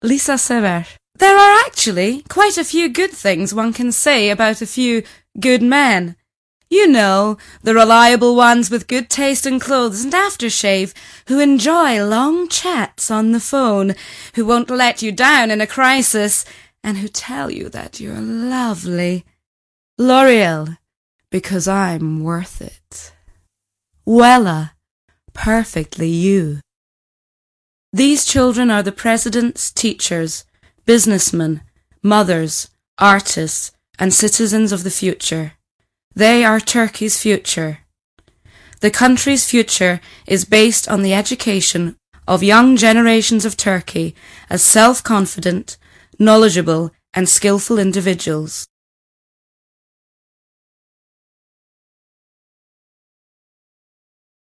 Lisa Sever. There are actually quite a few good things one can say about a few good men. You know, the reliable ones with good taste in clothes and aftershave, who enjoy long chats on the phone, who won't let you down in a crisis, and who tell you that you're lovely. L'Oreal, because I'm worth it. Wella, perfectly you. These children are the presidents, teachers, businessmen, mothers, artists, and citizens of the future. They are Turkey's future. The country's future is based on the education of young generations of Turkey as self-confident, knowledgeable, and skillful individuals.